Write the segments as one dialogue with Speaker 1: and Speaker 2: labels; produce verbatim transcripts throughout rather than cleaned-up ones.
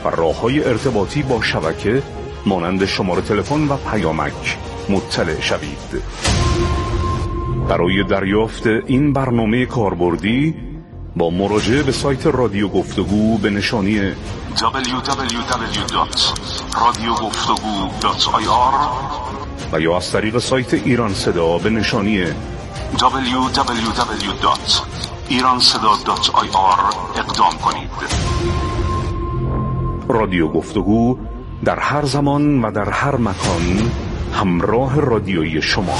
Speaker 1: و راه‌های ارتباطی با شبکه مانند شماره تلفن و پیامک مطلع شوید. برای دریافت این برنامه کاربردی با مراجعه به سایت رادیو گفتگو به نشانی دبلیو دبلیو دبلیو دات رادیو گفتگو دات آی آر و یا از طریق سایت ایران صدا به نشانی دبلیو دبلیو دبلیو دات ایران صدا دات آی آر اقدام کنید. رادیو گفتگو در هر زمان و در هر مکان همراه رادیویی شما.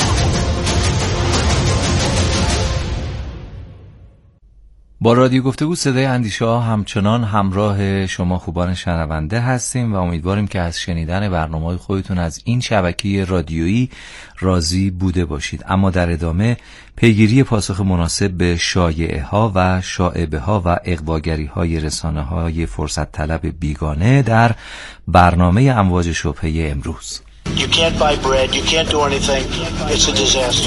Speaker 2: با رادیو گفتگو صدای اندیشه ها همچنان همراه شما خوبان شنونده هستیم و امیدواریم که از شنیدن برنامه‌های خودتون از این شبکه رادیویی راضی بوده باشید. اما در ادامه پیگیری پاسخ مناسب به شایعه ها و شائبه ها و اغواگری های رسانه های فرصت طلب بیگانه در برنامه امواج شبهه امروز.
Speaker 3: You can't buy bread, you can't do anything. It's a disaster.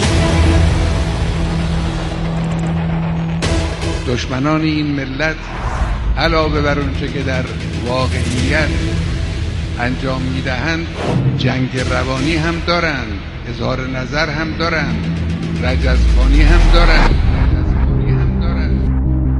Speaker 4: دشمنان این ملت علاوه بر اونچه که در واقعیت انجام میدهند جنگ روانی هم دارند، اظهار نظر هم دارند، رجزخوانی هم دارند رجزخوانی هم دارند.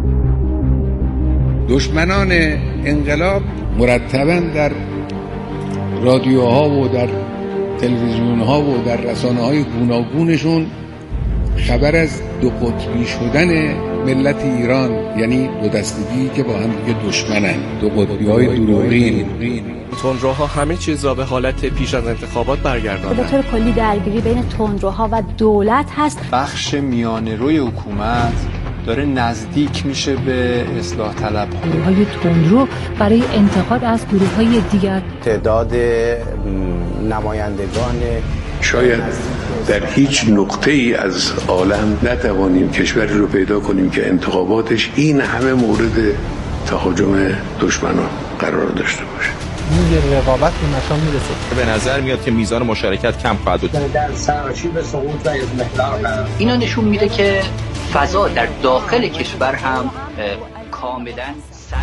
Speaker 4: دشمنان انقلاب مرتباً در رادیوها و در تلویزیونها و در رسانه‌های گوناگونشون خبر از دو قطبی شدن ملت ایران، یعنی دو دستگی که با هم دیگه دشمنن، دو قطبی های دروغین.
Speaker 5: تندروها همه چیز را به حالت پیش از انتخابات برگرداندن.
Speaker 6: به طور کلی درگیری بین تندروها و دولت هست.
Speaker 7: بخش میانه روی حکومت داره نزدیک میشه به اصلاح طلب.
Speaker 8: گروه‌های تندرو برای انتقاد از گروه‌های دیگر.
Speaker 9: تعداد نمایندگان
Speaker 10: شاید در هیچ نقطه ای از عالم نتوانیم کشوری رو پیدا کنیم که انتخاباتش این همه مورد تهاجم دشمنان قرار داشته باشه.
Speaker 11: این رقابت به مشام میرسه.
Speaker 5: به نظر میاد که میزان مشارکت کم خواهد بود.
Speaker 12: در سراشیب سقوط و اضمحلال
Speaker 13: اینا نشون میده که فضا در داخل کشور هم کاملا سر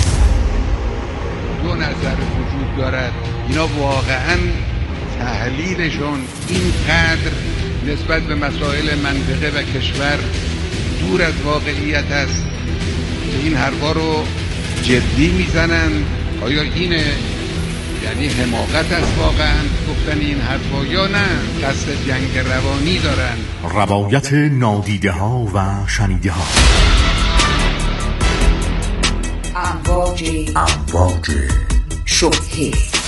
Speaker 4: دو نظر وجود دارد. اینا واقعاً تحلیلشون اینقدر نسبت به مسائل منطقه و کشور دور از واقعیت است که این حرفا رو جدی میزنن. آیا اینه؟ یعنی حماقت است واقعا گفتن این حرفا یا نه قصد جنگ روانی دارن؟
Speaker 14: روایت نادیده ها و شنیده ها.
Speaker 15: امواج
Speaker 14: امواج
Speaker 15: شبهه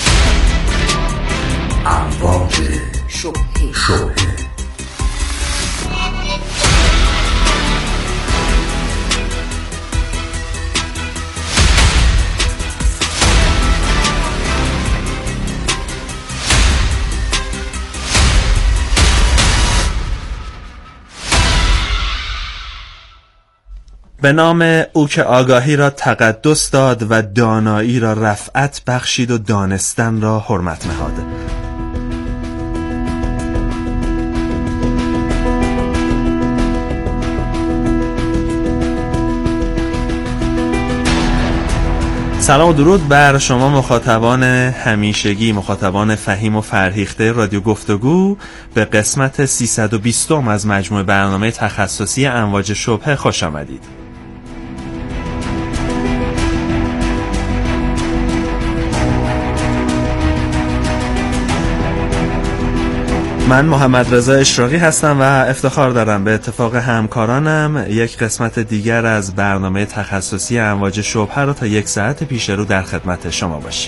Speaker 14: امواج
Speaker 15: شبهه
Speaker 14: شبهه
Speaker 16: به نام او که آگاهی را تقدس داد و دانایی را رفعت بخشید و دانستن را حرمت نهاد. سلام و درود بر شما مخاطبان همیشگی، مخاطبان فهیم و فرهیخته رادیو گفتگو. به قسمت سیصد و بیست از مجموع برنامه تخصصی امواج شبهه خوش آمدید. من محمد رضا اشراقی هستم و افتخار دارم به اتفاق همکارانم یک قسمت دیگر از برنامه تخصصی امواج شبهه را تا یک ساعت پیش رو در خدمت شما باشیم.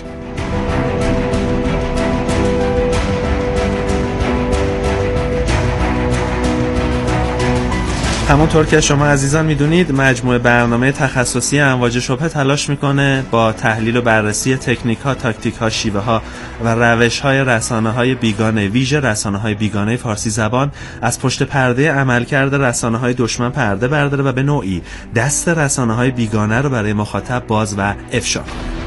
Speaker 16: همونطور که شما عزیزان میدونید مجموعه برنامه تخصصی امواج شبهه تلاش میکنه با تحلیل و بررسی تکنیک ها، تاکتیک ها، شیوه ها و روش های رسانه های بیگانه، ویژه رسانه های بیگانه فارسی زبان، از پشت پرده عملکرد رسانه های دشمن پرده برداره و به نوعی دست رسانه های بیگانه رو برای مخاطب باز و افشا کنه.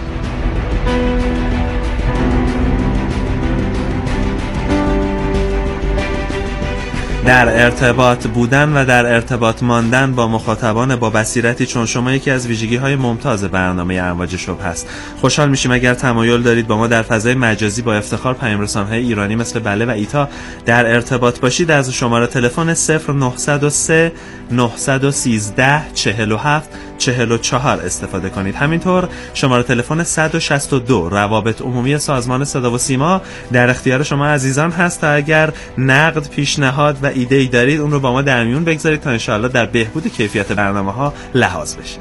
Speaker 16: در ارتباط بودن و در ارتباط ماندن با مخاطبان با بصیرتی چون شما یکی از ویژگی‌های ممتاز برنامه امواج شبه است. خوشحال میشیم اگر تمایل دارید با ما در فضای مجازی با افتخار پیام‌رسان‌های ایرانی مثل بله و ایتا در ارتباط باشید. از شماره تلفن صفر نه صفر سه نه یک سه چهل و هفت چهل و چهار استفاده کنید. همینطور شماره تلفن صد و شصت و دو روابط عمومی سازمان صدا و سیما در اختیار شما عزیزان هست تا اگر نقد، پیشنهاد و ایده‌ای دارید اون رو با ما در میون بگذارید تا انشاءالله در بهبود کیفیت برنامه‌ها لحاظ بشه.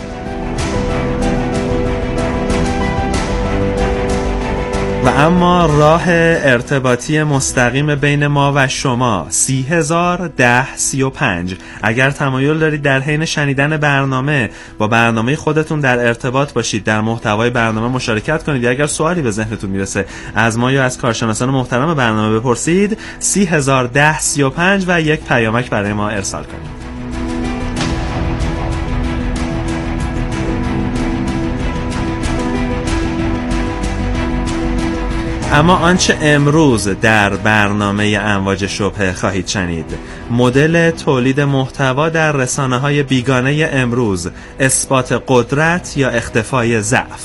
Speaker 16: و اما راه ارتباطی مستقیم بین ما و شما سی هزار ده سی و پنج. اگر تمایل دارید در حین شنیدن برنامه با برنامه خودتون در ارتباط باشید، در محتوای برنامه مشارکت کنید یا اگر سوالی به ذهنتون میرسه از ما یا از کارشناسان محترم برنامه بپرسید، سی هزار ده سی و پنج و یک پیامک برای ما ارسال کنید. اما آنچه امروز در برنامه امواج شبه خواهید شنید، مدل تولید محتوا در رسانه‌های بیگانه امروز، اثبات قدرت یا اختفای ضعف.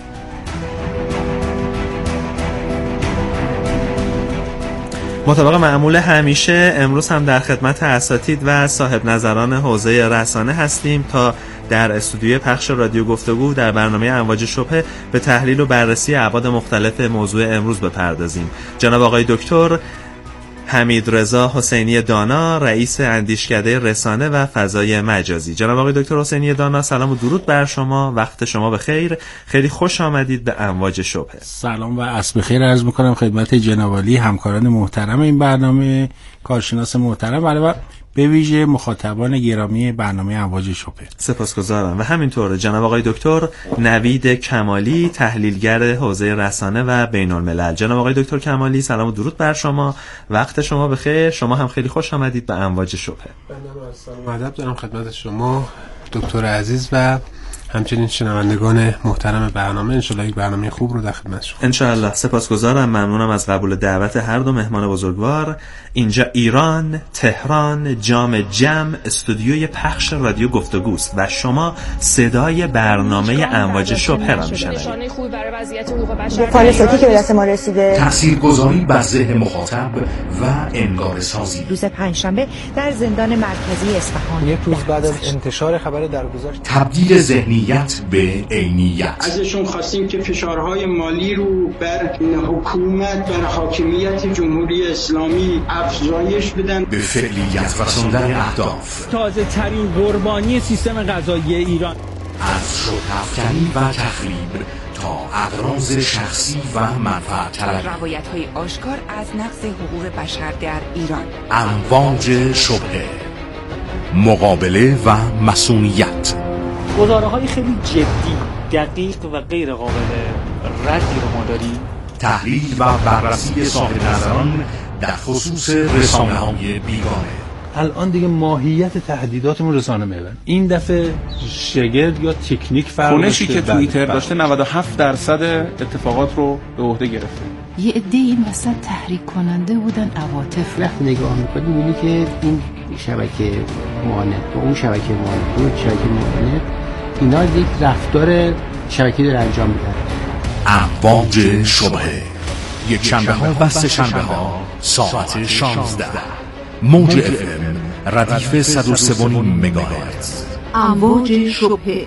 Speaker 16: مطابق معمول همیشه امروز هم در خدمت اساتید و صاحب نظران حوزه رسانه هستیم تا در استودیوی پخش رادیو گفتگو در برنامه امواج شبه به تحلیل و بررسی ابعاد مختلف موضوع امروز بپردازیم. جناب آقای دکتر حمیدرضا حسینی دانا، رئیس اندیشکده رسانه و فضای مجازی. جناب آقای دکتر حسینی دانا، سلام و درود بر شما، وقت شما بخیر، خیلی خوش آمدید به امواج شبه.
Speaker 9: سلام و عصر بخیر عرض می‌کنم خدمت جناب عالی، همکاران محترم این برنامه، کارشناس محترم و به ویژه مخاطبان گرامی برنامه امواج شبه.
Speaker 16: سپاسگزارم. و همینطور جناب آقای دکتر نوید کمالی، تحلیلگر حوزه رسانه و بین الملل. جناب آقای دکتر کمالی، سلام و درود بر شما، وقت شما بخیر، شما هم خیلی خوش آمدید به امواج شبه.
Speaker 17: سلام و ادب دارم خدمت شما دکتر عزیز و همچنین شنوندگان محترم برنامه. انشالله یک برنامه خوب رو در خدمت شما.
Speaker 16: انشالله. سپاسگزارم، ممنونم از قبول دعوت هر دو مهمان بزرگوار. اینجا ایران، تهران، جام جم، استودیوی پخش رادیو گفتگوست و شما صدای برنامه امواج شبه را میشنوید.
Speaker 18: فالساتی که به دست ما رسیده،
Speaker 14: تاثیرگذاری بر ذهن مخاطب و انگار سازی.
Speaker 18: روز پنجشنبه در زندان مرکزی اصفهان،
Speaker 11: یک روز بعد از انتشار خبر درگذشت،
Speaker 14: تبدیل ذهنیت به عینیت.
Speaker 19: ازشون خواستیم که فشارهای مالی رو بر حکومت، بر حاکمیت جمهوری اسلامی افزایش بدن،
Speaker 14: به فعلیت رساندن اهداف.
Speaker 20: تازه ترین قربانی سیستم قضایی ایران
Speaker 14: از شورافکنی و تخریب تا اغراض شخصی و منفعت طلبی،
Speaker 15: روایت‌های آشکار از نقض حقوق بشر در ایران.
Speaker 14: امواج شبه، مقابله و مسئولیت.
Speaker 20: گزاره‌های خیلی جدی، دقیق و غیر قابل ردی رو ما داریم.
Speaker 14: تحلیل و بررسی صاحب نظران در خصوص رسانه‌های بیگانه.
Speaker 21: الان دیگه ماهیت تهدیداتمون رسانه میبرن. این دفعه شگرد یا تکنیک فرق
Speaker 22: خونشی که توییتر داشته نود و هفت درصد اتفاقات رو به عهده گرفته.
Speaker 8: یه عده این وسط تحریک کننده بودن عواطف.
Speaker 23: وقتی نگاه می‌کنی می‌بینی که این شبکه معاند با اون شبکه معاند اون شبکه معاند اینا یک رفتار شبکه‌ای داره انجام میدن.
Speaker 14: امواج شبه، یک شنبه ها و سه شنبه ها ساعت شانزده، موج اف ام ردیف صد و سه و نیم مگاهرتز.
Speaker 15: امواج شبه.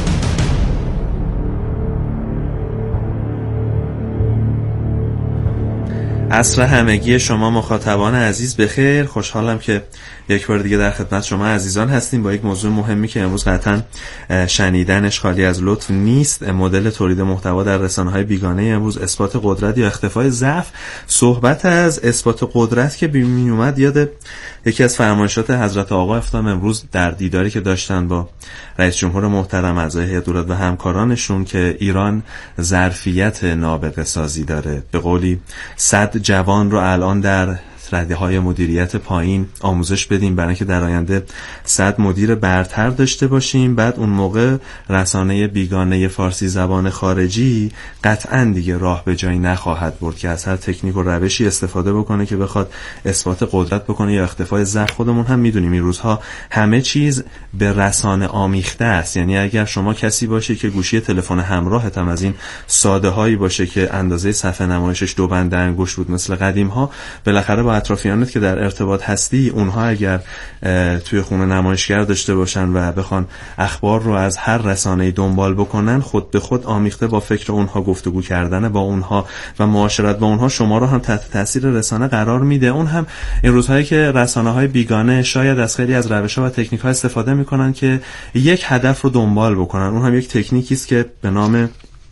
Speaker 16: عصر همگی شما مخاطبان عزیز بخیر. خوشحالم که یک بار دیگه در خدمت شما عزیزان هستیم با یک موضوع مهمی که امروز قطعاً شنیدنش خالی از لطف نیست. مدل تولید محتوا در رسانه‌های بیگانه امروز، اثبات قدرت یا اختفای ضعف. صحبت از اثبات قدرت که می اومد یاد یکی از فرمایشات حضرت آقا افتادم امروز در دیداری که داشتن با رئیس جمهور محترم، اعضای هیئت دولت و همکارانشون که ایران ظرفیت نابغه سازی داره. به قولی صد جوان رو الان در رده‌های مدیریت پایین آموزش بدیم برای اینکه در آینده صد مدیر برتر داشته باشیم. بعد اون موقع رسانه بیگانه فارسی زبان خارجی قطعاً دیگه راه به جایی نخواهد برد که از هر تکنیک و روشی استفاده بکنه که بخواد اثبات قدرت بکنه یا اختفای ضعف. خودمون هم میدونیم این روزها همه چیز به رسانه آمیخته است. یعنی اگر شما کسی باشی که گوشی تلفن همراهت هم از این ساده هایی باشه که اندازه صفحه نمایشش دو بند انگشت بود مثل قدیم ها، بالاخره با اطرافیانت که در ارتباط هستی، اونها اگر توی خونه نمایشگر داشته باشن و بخوان اخبار رو از هر رسانه‌ای دنبال بکنن، خود به خود آمیخته با فکر اونها گفتگو کردن با اونها و معاشرت با اونها شما رو هم تحت تاثیر رسانه قرار میده. اون هم این روزهایی که رسانه‌های بیگانه شاید از خیلی از روش‌ها و تکنیک‌ها استفاده میکنن که یک هدف رو دنبال بکنن. اون هم یک تکنیکی است که به نام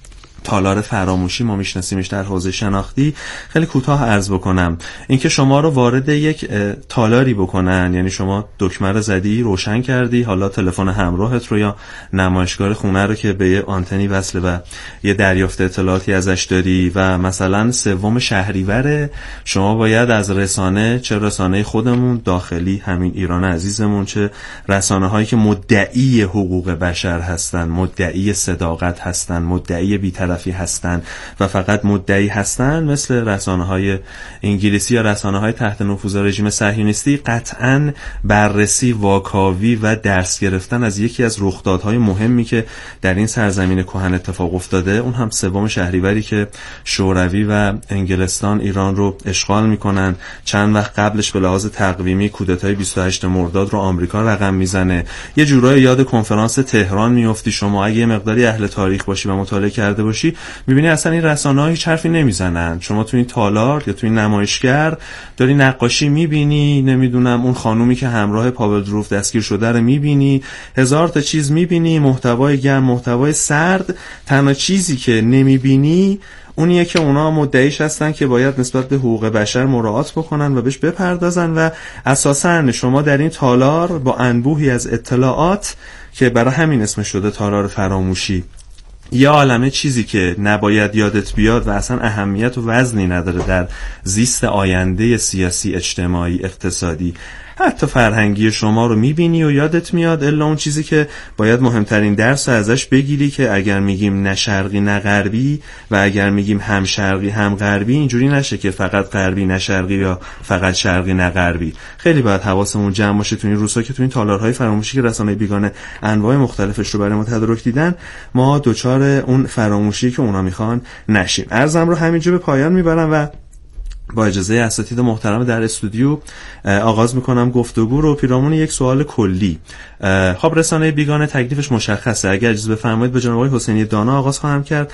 Speaker 16: تالار فراموشی ما میشناسیمش در حوزه شناختی. خیلی کوتاه عرض بکنم، اینکه شما رو وارد یک تالاری بکنن، یعنی شما دکمه رو زدی، روشن کردی، حالا تلفن همراهت رو یا نمایشگاه خونه رو که به یه آنتنی وصله و یه دریافت اطلاعاتی ازش داری و مثلا سوم شهریور شما باید از رسانه، چه رسانه خودمون داخلی همین ایران عزیزمون، چه رسانه هایی که مدعی حقوق بشر هستن، مدعی صداقت هستن، مدعی بی‌طرفی هستن و فقط مدعی هستن، مثل رسانه‌های انگلیسی یا رسانه‌های تحت نفوذ رژیم صهیونیستی، قطعاً بررسی، واکاوی و درس گرفتن از یکی از رخدادهای مهمی که در این سرزمین کهن اتفاق افتاده، اون هم سوم شهریوری که شوروی و انگلستان ایران رو اشغال میکنن. چند وقت قبلش به لحاظ تقویمی کودتای بیست و هشتم مرداد رو آمریکا رقم میزنه. یه جورایی یاد کنفرانس تهران میافتی شما اگه یه مقداری اهل تاریخ باشی و مطالعه کرده باشی، میبینی اصلا این رسانه‌ها هیچ حرفی نمیزنن. شما تو این تالار یا تو این نمایشگر داری نقاشی میبینی، نمیدونم اون خانومی که همراه پاول دروف دستگیر شده رو میبینی، هزار تا چیز میبینی، محتوای گرم، محتوای سرد. تنها چیزی که نمیبینی اونیه که اونا مدعیش هستن که باید نسبت به حقوق بشر مراعات بکنن و بهش بپردازن و اساساً شما در این تالار با انبوهی از اطلاعات که برای همین اسم شده تالار فراموشی، یه عالمه چیزی که نباید یادت بیاد و اصلا اهمیت و وزنی نداره در زیست آینده سیاسی، اجتماعی، اقتصادی، حتی فرهنگی شما رو میبینی و یادت میاد، الا اون چیزی که باید مهمترین درس ازش بگیری که اگر میگیم نه شرقی نه غربی و اگر میگیم هم شرقی هم غربی، اینجوری نشه که فقط غربی نه شرقی یا فقط شرقی نه غربی. خیلی باید حواسمون جمع باشه تو این روزها که تو این تالارهای فراموشی که رسانه‌های بیگانه انواع مختلفش رو برای ما تدارک دیدن، ما دوچار اون فراموشی که اونا میخوان نشیم. عرضم رو همینجا به پایان میبرم و با اجازه اساتید محترم در استودیو آغاز میکنم گفتگو رو پیرامون یک سوال کلی. خب رسانه بیگانه تکلیفش مشخصه. اگر اجازه بفرمایید به جناب آقای حسینی دانا آغاز خواهم کرد.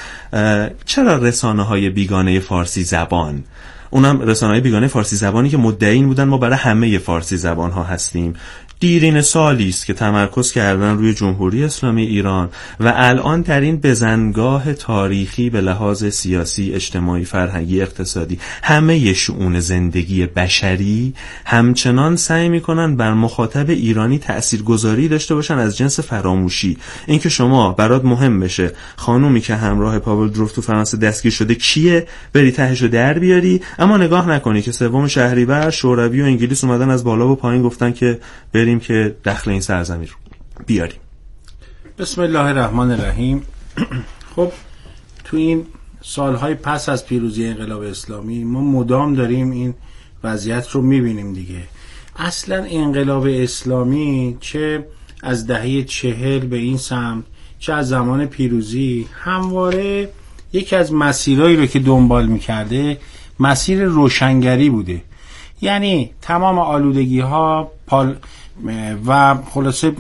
Speaker 16: چرا رسانه های بیگانه فارسی زبان، اونم رسانه های بیگانه فارسی زبانی که مدعی بودن ما برای همه فارسی زبان ها هستیم، دیرین سالی است که تمرکز کردن روی جمهوری اسلامی ایران و الان در این بزنگاه تاریخی به لحاظ سیاسی، اجتماعی، فرهنگی، اقتصادی، همه شؤون زندگی بشری همچنان سعی میکنن بر مخاطب ایرانی تاثیرگذاری داشته باشن از جنس فراموشی. اینکه شما برات مهم بشه خانومی که همراه پاول دروف تو فرانسه دستگیر شده کیه، بری تهشو در بیاری، اما نگاه نکنی که سوم شهریور شوروی و انگلیس اومدن از بالا و پایین گفتن که بریم که دخل این سرزمین رو بیاریم.
Speaker 9: بسم الله الرحمن الرحیم. خب تو این سالهای پس از پیروزی انقلاب اسلامی ما مدام داریم این وضعیت رو میبینیم دیگه. اصلا انقلاب اسلامی چه از دهه چهل به این سمت چه از زمان پیروزی همواره یکی از مسیرهایی رو که دنبال میکرده مسیر روشنگری بوده. یعنی تمام آلودگی ها پال و خلاصه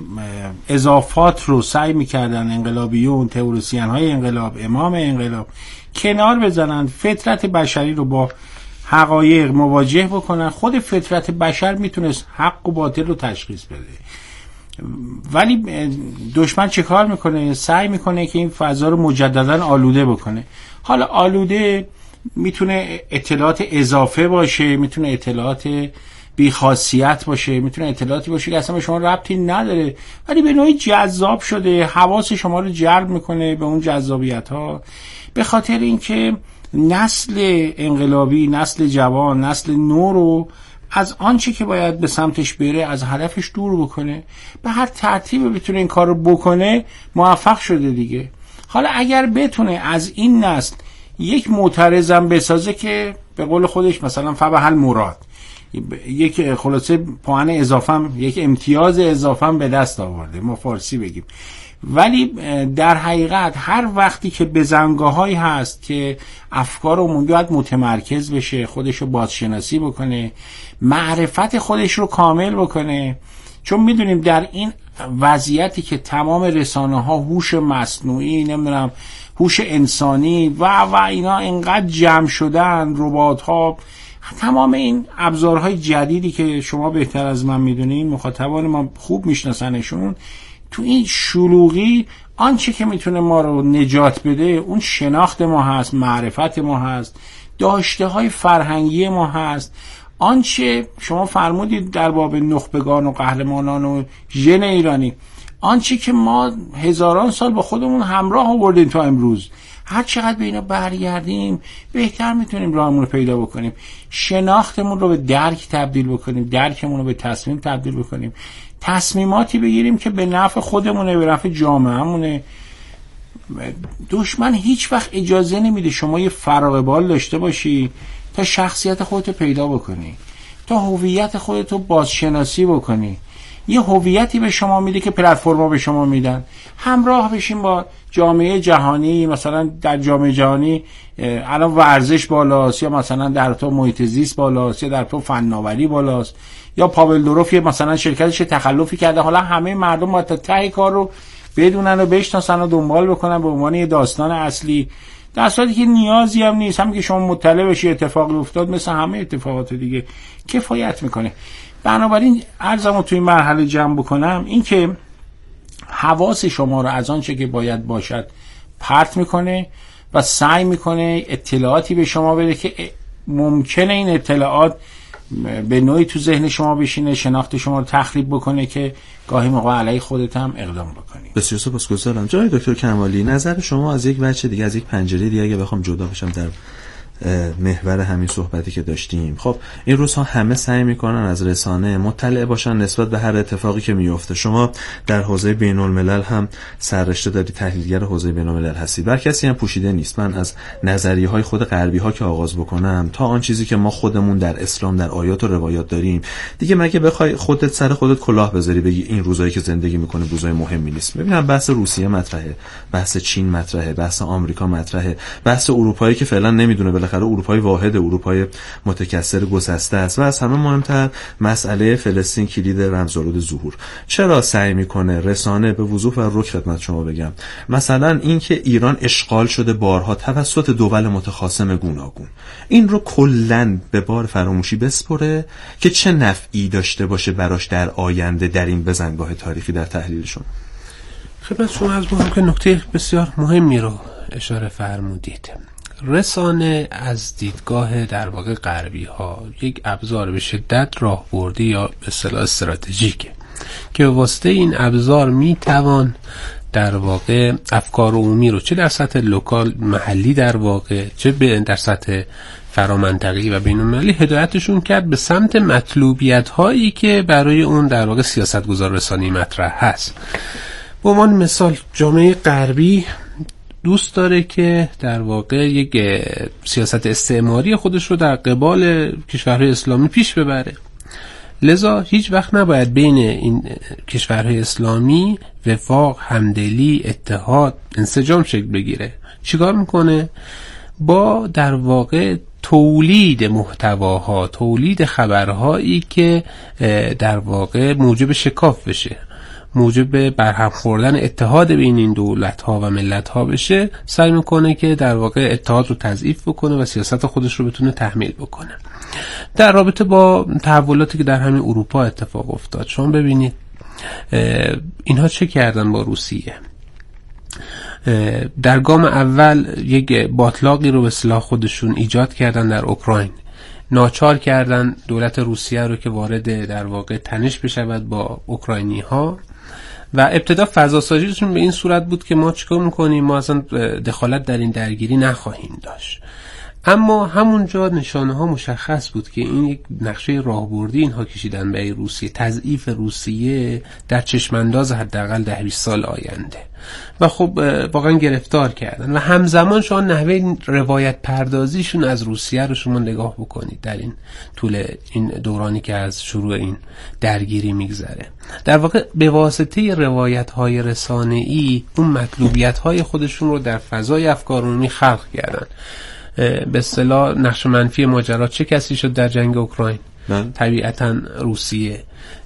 Speaker 9: اضافات رو سعی میکردن انقلابیون، تئوریسین های انقلاب، امام انقلاب کنار بزنن، فطرت بشری رو با حقایق مواجه بکنن. خود فطرت بشر میتونست حق و باطل رو تشخیص بده، ولی دشمن چه کار میکنه؟ سعی میکنه که این فضا رو مجددا آلوده بکنه. حالا آلوده میتونه اطلاعات اضافه باشه، میتونه اطلاعات بی خاصیت باشه، میتونه اطلاعاتی باشه که اصلا به شما ربطی نداره، ولی به نوعی جذاب شده، حواس شما رو جلب میکنه به اون جذابیت ها، به خاطر اینکه نسل انقلابی، نسل جوان، نسل نو رو از آنچه که باید به سمتش بره از هدفش دور بکنه. به هر ترتیبی بتونه این کار رو بکنه موفق شده دیگه. حالا اگر بتونه از این نسل یک معترضم بسازه که به قول خودش مثلا فبحل مراد، یک خلاصه پوان اضافه، یک امتیاز اضافه به دست آورده، ما فارسی بگیم. ولی در حقیقت هر وقتی که بزنگاهایی هست که افکار عمومی باید متمرکز بشه، خودش رو بازشناسی بکنه، معرفت خودش رو کامل بکنه، چون میدونیم در این وضعیتی که تمام رسانه ها هوش مصنوعی، نمیدونم هوش انسانی و و اینا اینقدر جمع شدن، ربات ها، تمام این ابزارهای جدیدی که شما بهتر از من میدونین، مخاطبان ما خوب میشناسنشون، تو این شلوغی آنچه که میتونه ما رو نجات بده اون شناخت ما هست، معرفت ما هست، داشته های فرهنگی ما هست. آنچه شما فرمودید در باب نخبگان و قهرمانان و ژن ایرانی، آنچه که ما هزاران سال با خودمون همراه آوردیم تا امروز، هر چقدر به اینا برگردیم بهتر میتونیم راهمون رو پیدا بکنیم، شناختمون رو به درک تبدیل بکنیم، درکمون رو به تصمیم تبدیل بکنیم، تصمیماتی بگیریم که به نفع خودمونه، به نفع جامعهمونه. دشمن هیچ وقت اجازه نمیده شما یه فراغ بال داشته باشی تا شخصیت خودتو پیدا بکنی، تا هویت خودتو بازشناسی بکنی. یه هویتی به شما میده که پلتفرما به شما میدن، همراه بشین با جامعه جهانی. مثلا در جامعه جهانی الان ورزش بالاست، یا مثلا در تو محیط زیست بالاست، یا در تو فناوری بالاست، یا پاول دوروف مثلا شرکتش تخلفی کرده، حالا همه مردم باید تا ته کار رو بدونن و بشناسن و دنبال بکنن به عنوان یه داستان اصلی، در صورتی که نیازی هم نیست. هم که شما مطلع بشی اتفاقی افتاد مثل همه اتفاقات دیگه کفایت میکنه. بنابراین عرضمو توی این مرحله جمع بکنم، این که حواس شما رو از آنچه که باید باشد پرت میکنه و سعی میکنه اطلاعاتی به شما بده که ممکنه این اطلاعات به نوعی تو ذهن شما بشینه، شناخت شما رو تخریب بکنه که گاهی موقع علیه خودت هم اقدام بکنی.
Speaker 16: بسیار سپاسگزارم. جناب دکتر کمالی، نظر شما از یک بچه دیگه، از یک پنجره دیگه اگه بخوام جدا بشم در محور همین صحبتی که داشتیم. خب این روزها همه سعی میکنن از رسانه مطلع باشن نسبت به هر اتفاقی که میفته. شما در حوزه بین الملل هم سررشته داری، تحلیلگر حوزه بین الملل هستی، بر کسی هم پوشیده نیست. من از نظریه های خود غربی ها که آغاز بکنم تا آن چیزی که ما خودمون در اسلام در آیات و روایات داریم، دیگه مگه بخوای خودت سر خودت کلاه بذاری بگی این روزایی که زندگی میکنه روزای مهمی نیست؟ ببینم بحث روسیه مطرحه، بحث چین مطرحه، بحث آمریکا مطرحه، بحث اروپایی که فعلا نمیدونه بالاخره اروپای واحد، اروپای متکثر گسسته است، و از همه مهمتر مسئله فلسطین کلید رمزآلود ظهور. چرا سعی میکنه رسانه به وضوح و رک خدمت شما بگم، مثلا اینکه ایران اشغال شده بارها توسط دول متخاصم گوناگون، این رو کلاً به بار فراموشی بسپره که چه نفعی داشته باشه براش در آینده در این بزنگاه تاریخی در تحلیل شما؟
Speaker 17: خدمت شما از هم که نکته بسیار مهمی رو اشاره فرمودید. رسانه از دیدگاه در واقع غربی ها یک ابزار به شدت راهبردی یا به اصطلاح استراتژیکه که به واسطه این ابزار میتوان در واقع افکار عمومی رو چه در سطح لوکال محلی در واقع چه در سطح فرامنطقی و بین‌المللی هدایتشون کرد به سمت مطلوبیت هایی که برای اون در واقع سیاستگزار رسانه‌ای مطرح هست. به عنوان مثال جامعه غربی دوست داره که در واقع یک سیاست استعماری خودش رو در قبال کشورهای اسلامی پیش ببره، لذا هیچ وقت نباید بین این کشورهای اسلامی وفاق، همدلی، اتحاد، انسجام شکل بگیره. چیکار میکنه؟ با در واقع تولید محتواها، تولید خبرهایی که در واقع موجب شکاف بشه، موجب برهم خوردن اتحاد بین این دولت‌ها و ملت‌ها بشه، سعی میکنه که در واقع اتحاد رو تضعیف بکنه و سیاست خودش رو بتونه تحمیل بکنه. در رابطه با تحولاتی که در همین اروپا اتفاق افتاد، شما ببینید اینها چه کردن با روسیه. در گام اول یک باطلاقی رو به اصطلاح خودشون ایجاد کردن در اوکراین، ناچار کردن دولت روسیه رو که وارد در واقع تنش بشود با اوکراینی ها و ابتدا فضاسازیشون به این صورت بود که ما چیکار میکنیم، ما اصلا دخالت در این درگیری نخواهیم داشت. اما همونجا نشانه ها مشخص بود که این یک نقشه راهبردی اینها کشیدن به روسیه، تضعیف روسیه در چشمانداز حداقل ده بیست سال آینده و خب واقعا گرفتار کردن. و همزمان شما نحوه روایت پردازیشون از روسیه رو شما نگاه بکنید در این طول این دورانی که از شروع این درگیری میگذره. در واقع به واسطه روایت های رسانه‌ای اون مطلوبیت های خودشون رو در فضای افکار عمومی خلق کردن. به اصطلاح نقش منفی ماجرا چه کسی شد در جنگ اوکراین؟ طبیعتاً روسیه.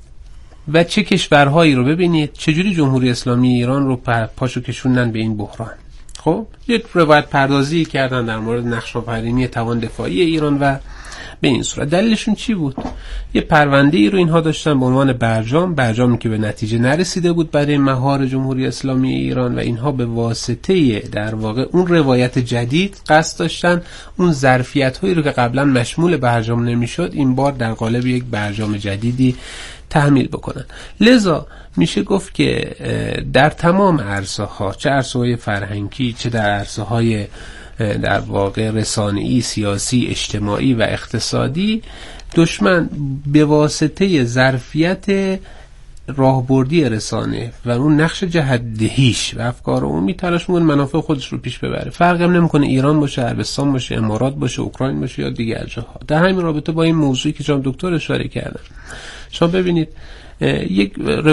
Speaker 17: و چه کشورهایی رو ببینید چجوری جمهوری اسلامی ایران رو پاشو کشوندن به این بحران. خب یک روایت پردازی کردن در مورد نقش آفرینی توان دفاعی ایران و به این صورت. دلیلشون چی بود؟ یه پرونده ای رو اینها داشتن به عنوان برجام، برجامی که به نتیجه نرسیده بود برای مهار جمهوری اسلامی ایران و اینها به واسطه در واقع اون روایت جدید قصد داشتن اون ظرفیت هایی رو که قبلا مشمول برجام نمیشد این بار در قالب یک برجام جدیدی تحمیل بکنن. لذا میشه گفت که در تمام عرصه ها، چه عرصه های فرهنگی چه در عرصه های در واقع رسانه‌ای، سیاسی، اجتماعی و اقتصادی، دشمن به واسطه ظرفیت راهبردی رسانه و اون نقش جهت‌دهیش و افکار عمومی تلاش می‌کنه منافع خودش رو پیش ببره. فرقی هم نمی‌کنه ایران باشه، عربستان باشه، امارات باشه، اوکراین باشه یا دیگر جاها. در همین رابطه با این موضوعی که جناب دکتر اشاره کردن، شما ببینید یک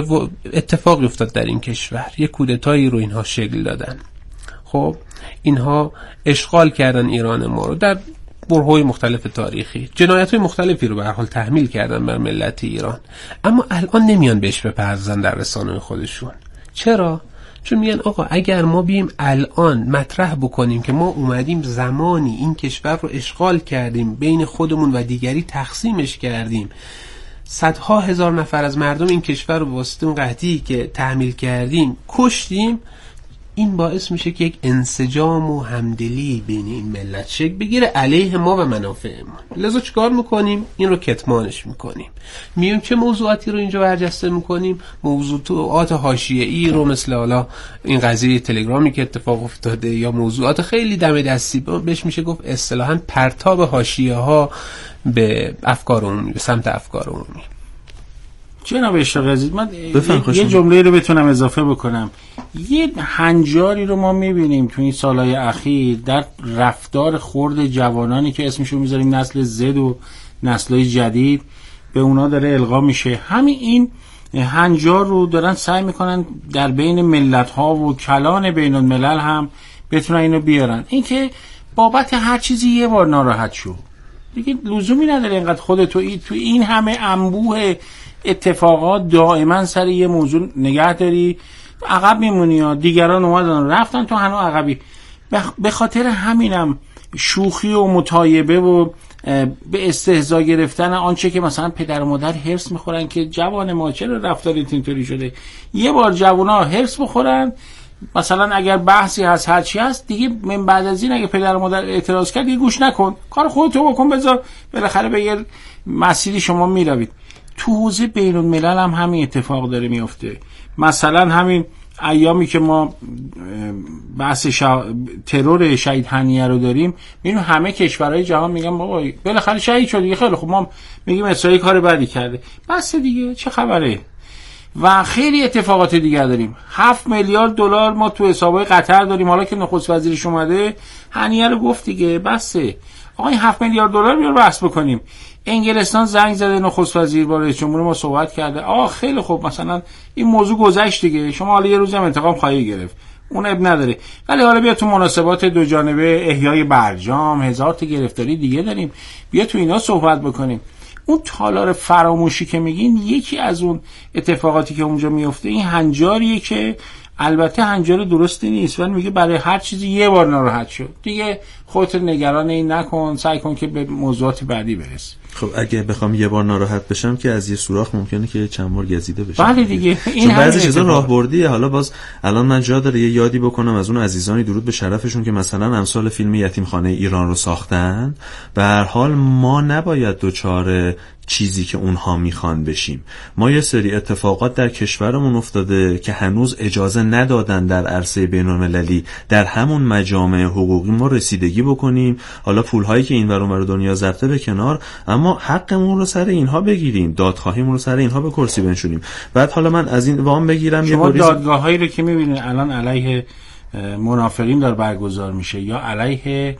Speaker 17: اتفاقی افتاد در این کشور، یک کودتایی رو اینها شکل دادن. خب اینها اشغال کردن ایران ما رو در برهه‌های مختلف تاریخی، جنایت‌های مختلفی رو به هر حال تحمیل کردن بر ملت ایران، اما الان نمیان بهش بپردازن در رسانه‌های خودشون. چرا؟ چون میگن آقا اگر ما بیم الان مطرح بکنیم که ما اومدیم زمانی این کشور رو اشغال کردیم، بین خودمون و دیگری تقسیمش کردیم، صدها هزار نفر از مردم این کشور رو به واسطه اون قحطی که تحمیل کردیم کشتیم، این باعث میشه که یک انسجام و همدلی بین این ملت شکل بگیره علیه ما و منافعمون. لذا چیکار میکنیم؟ این رو کتمانش میکنیم. میایم چه موضوعاتی رو اینجا برجسته میکنیم؟ موضوعات حاشیه‌ای رو مثل حالا این قضیه تلگرامی که اتفاق افتاده یا موضوعات خیلی دم دستی، بهش میشه گفت اصطلاحاً پرتاب حاشیه‌ها به افکار عمومی، به سمت افکار عمومی.
Speaker 9: جناب اشراق عزیز، من یه جمله رو بتونم اضافه بکنم. یه هنجاری رو ما میبینیم تو این سالهای اخیر در رفتار خرد جوانانی که اسمشو میذاریم نسل زد و نسل‌های جدید، به اونا داره القا میشه. همین این هنجار رو دارن سعی میکنن در بین ملت‌ها و کلان بین الملل هم بتونن اینو بیارن. این که بابت هر چیزی یه بار ناراحت شو، دیگه لزومی نداره اینقدر خودت تو این همه انبوه اتفاقات دائما سر یه موضوع نگه داری، عقب میمونی ها. دیگران اومدن رفتن تو هنوز عقبی. به خاطر همینم شوخی و متایبه و به استهزا گرفتن آنچه که مثلا پدر و مادر هرس میخورن که جوان ما چرا رفتارت اینطوری شده، یه بار جوانا هرس بخورن مثلا اگر بحثی هست هرچی هست دیگه، من بعد از این اگه پدر و مادر اعتراض کرد دیگه گوش نکن، کار خودتو بکن، بذار بالاخره به یه مسیری شما میروید. تو حوزه بین الملل هم همین اتفاق داره میفته. مثلا همین ایامی که ما بحث شا... ترور شهید هنیه رو داریم، میبینیم همه کشورهای جهان میگن بابا بالاخره شهید شد دیگه، خیلی خب ما میگیم اسرائیل کار بدی کرده، بس دیگه چه خبره. و خیلی اتفاقات دیگر داریم. هفت میلیارد دلار ما تو حسابهای قطر داریم، حالا که نخست وزیرش اومده هنیه رو گفت دیگه بسه آقا این هفت میلیارد دلار بیار بحث بکنیم. انگلستان زنگ زده نخست وزیر با رئیس جمهور ما صحبت کرده، آ خیلی خوب مثلا این موضوع گذشت دیگه، شما حالا یه روزی هم انتقام خواهی گرفت، اون اب نداره، ولی حالا بیا تو مناسبات دو جانبه احیای برجام، هزار تا گرفتاری دیگه داریم، بیا تو اینا صحبت بکنیم. اون تالار فراموشی که میگین یکی از اون اتفاقاتی که اونجا میفته این هنجاریه که البته هنجار درستی نیست، ولی میگه برای هر چیزی یه بار ناراحت شد دیگه، خودت نگران این نکن، سعی کن که به موضوعات بعدی برس.
Speaker 16: خب اگه بخوام یه بار ناراحت بشم که از یه سوراخ ممکنه که چند بار گزیده بشه.
Speaker 9: بله دیگه، این
Speaker 16: چون بعضی چیزا راهبردیه. حالا باز الان من جا داره یه یادی بکنم از اون عزیزانی درود به شرفشون که مثلا امسال فیلم یتیمخانه ایران رو ساختن. به هر حال ما نباید دوچار چیزی که اونها میخوان بشیم. ما یه سری اتفاقات در کشورمون افتاده که هنوز اجازه ندادن در عرصه بین‌المللی در همون مجامع حقوقی ما رسیدگی بکنیم. حالا پولهایی که این ور اون ور دنیا ضبطه به کنار، اما حقمون رو سر اینها بگیریم، دادخواهیمون رو سر اینها به کرسی بنشونیم. بعد حالا من از این وام بگیرم.
Speaker 9: شما
Speaker 16: یه
Speaker 9: دادگاهایی رو که میبینید الان علیه منافقین داره برگزار میشه یا علیه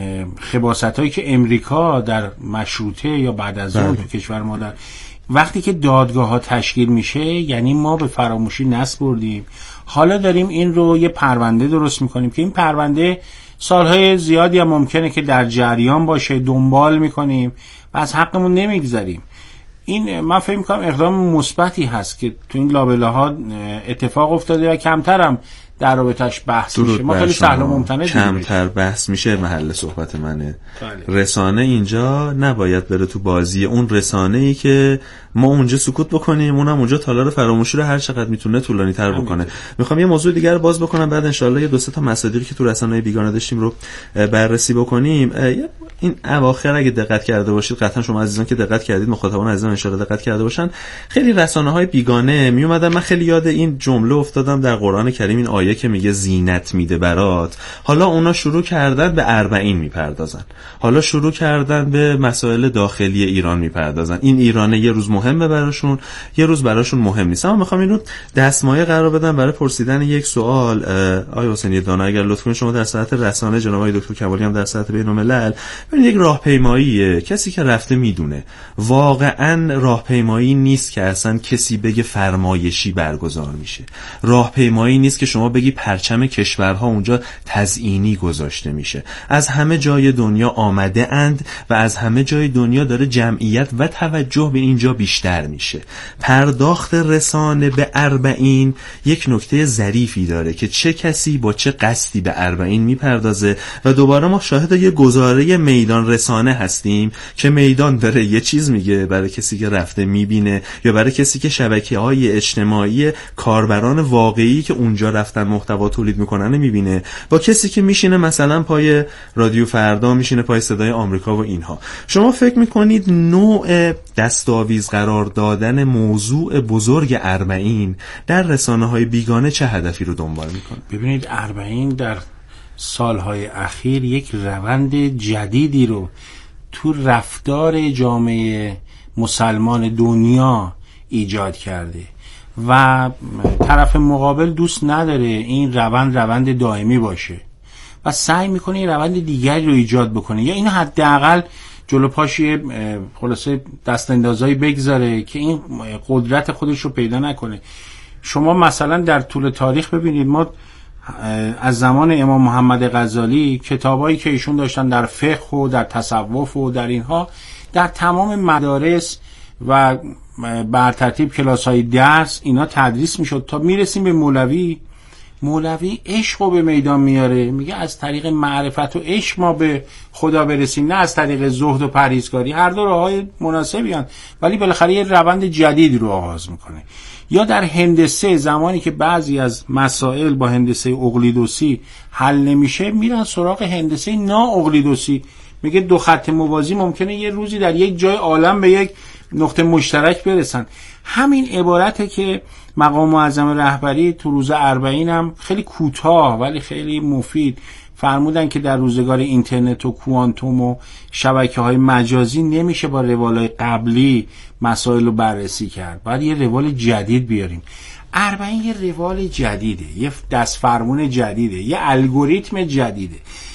Speaker 9: خباثتایی که امریکا در مشروطه یا بعد از اون تو کشور ما در وقتی که دادگاه ها تشکیل میشه، یعنی ما به فراموشی نسپردیم. حالا داریم این رو یه پرونده درست میکنیم که این پرونده سالهای زیادی هم ممکنه که در جریان باشه، دنبال میکنیم و از حقمون نمیگذریم. این من فکر میکنم اقدام مثبتی هست که تو این لابله ها اتفاق افتاده و کمتر هم در رابطش بحث میشه. ما خیلی سهل و ممتنع
Speaker 16: کمتر بحث میشه. محل صحبت منه. بله. رسانه اینجا نباید بره تو بازی اون رسانه ای که ما اونجا سکوت بکنیم، اونم اونجا تالار فراموشی رو هر چقدر میتونه طولانی تر بکنه. میخوام یه موضوع دیگر رو باز بکنم، بعد انشالله یه دو سه تا مصادیقی که تو رسانه‌های بیگانه داشتیم رو بررسی بکنیم. این اواخر اگه دقت کرده باشید، قطعا شما عزیزان که دقت کردید، مخاطبان عزیزان انشالله دقت کرده باشن، خیلی رسانه‌های بیگانه می اومدن. من خیلی یاد این جمله افتادم در قرآن کریم، این آیه که میگه زینت میده برات. حالا اونا شروع کردن به اربعین میپردازن، حالا شروع کردن به مسائل داخلی ایران میپردازن. این ایرانه یه روز مهمه براشون، یه روز براشون مهم نیست. اما میخوام اینو دستمایه قرار بدم برای پرسیدن یک سوال. آقای حسینی دانا اگر لطف کنید شما در ساعت رسانه، جناب آقای دکتر کمالی هم در ساعت بین‌الملل، ببین یک راهپیماییه، کسی که رفته میدونه. واقعا راهپیمایی نیست که اصلا کسی بگه فرمایشی برگزار میشه. راهپیمایی نیست که شما بگی پرچم کشورها اونجا تزیینی گذاشته میشه. از همه جای دنیا آمده اند و از همه جای دنیا داره جمعیت و توجه به اینجا بیشتر میشه. پرداخت رسانه به اربعین یک نکته ظریفی داره که چه کسی با چه قصدی به اربعین میپردازه و دوباره ما شاهد یه گزاره میدان رسانه هستیم که میدان داره یه چیز میگه برای کسی که رفته میبینه یا برای کسی که شبکه‌های اجتماعی کاربران واقعی که اونجا رفتن محتوا تولید میکنن میبینه، با کسی که میشینه مثلا پای رادیو فردا، میشینه پای صدای آمریکا و اینها. شما فکر میکنید نوع دستاویز قرار دادن موضوع بزرگ اربعین در رسانه‌های بیگانه چه هدفی رو دنبال میکنه؟
Speaker 9: ببینید اربعین در سالهای اخیر یک روند جدیدی رو تو رفتار جامعه مسلمان دنیا ایجاد کرده و طرف مقابل دوست نداره این روند روند دائمی باشه و سعی میکنه یه روند دیگری رو ایجاد بکنه یا این حداقل جلو پاشی خلاصه دستاندازایی بگذاره که این قدرت خودش رو پیدا نکنه. شما مثلا در طول تاریخ ببینید، ما از زمان امام محمد غزالی کتابایی که ایشون داشتن در فقه و در تصوف و در اینها در تمام مدارس و بر ترتیب کلاس‌های درس اینا تدریس میشد تا میرسیم به مولوی. مولوی عشق رو به میدان میاره، میگه از طریق معرفت و عشق ما به خدا برسیم، نه از طریق زهد و پرهیزکاری. هر دو راههای مناسبی هستند ولی بالاخره یه روند جدید رو آغاز میکنه. یا در هندسه، زمانی که بعضی از مسائل با هندسه اقلیدوسی حل نمیشه، میرن سراغ هندسه نااقلیدوسی. میگه دو خط موازی ممکنه یه روزی در یک جای عالم به یک نقطه مشترک برسن. همین عبارته که مقام معظم رهبری تو روز اربعین هم خیلی کوتاه ولی خیلی مفید فرمودن که در روزگار اینترنت و کوانتوم و شبکه‌های مجازی نمیشه با روال‌های قبلی مسائل رو بررسی کرد، باید یه روال جدید بیاریم. اربعین یه روال جدیده، یه دست فرمون جدیده، یه الگوریتم جدیده.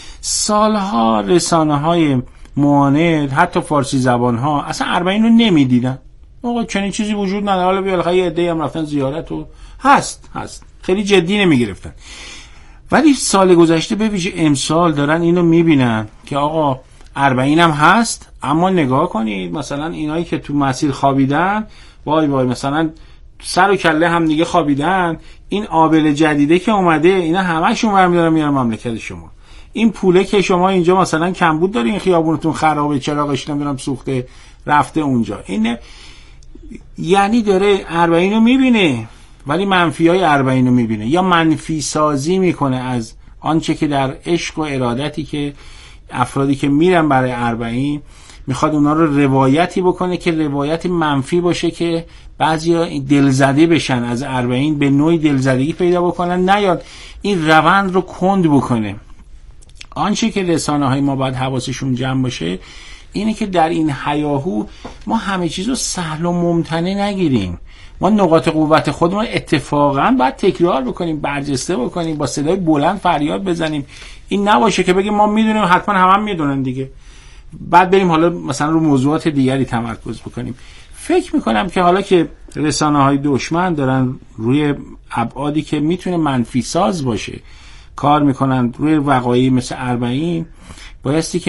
Speaker 9: سالها رسانه‌های معاند، حتی فارسی زبان‌ها اصلا اربعین رو نمیدیدن. آقا چنین چیزی وجود نداره، حالا بالاخره یه عده‌ای هم رفتن زیارت و هست هست خیلی جدی نمیگرفتن. ولی سال گذشته به ویژه امسال دارن اینو میبینن که آقا اربعین هم هست، اما نگاه کنید مثلا اینایی که تو مسیر خوابیدن، وای وای مثلا سر و کله هم دیگه خوابیدن، این آبل جدیده که اومده اینا همشون برمی‌دارن میارن مملکت شما. این پوله که شما اینجا مثلا کمبود دارین، خیابونتون خرابه، چراغش نمیدونم سوخته رفته اونجا، این یعنی داره اربعین رو میبینه ولی منفی های اربعین رو میبینه یا منفی سازی میکنه از آنچه که در عشق و ارادتی که افرادی که میرن برای اربعین میخواد اونا رو روایتی بکنه که روایتی منفی باشه که بعضیا دلزده بشن از اربعین، به نوعی دلزدگی پیدا بکنن، نیاد این روند رو کند بکنه. آنچه که رسانه های ما باید حواسشون جمع باشه اینه که در این هیاهو ما همه چیز رو سهل و ممتنع نگیریم. ما نقاط قوت خودمون اتفاقا باید تکرار بکنیم، برجسته بکنیم، با صدای بلند فریاد بزنیم. این نباشه که بگیم ما میدونیم، حتما هم, هم میدونن دیگه، بعد بریم حالا مثلا رو موضوعات دیگری تمرکز بکنیم. فکر میکنم که حالا که رسانه های دشمن دارن روی ابعادی که میتونه منفی ساز باشه کار میکنن، روی وقایعی مثل اربعین، بایستی که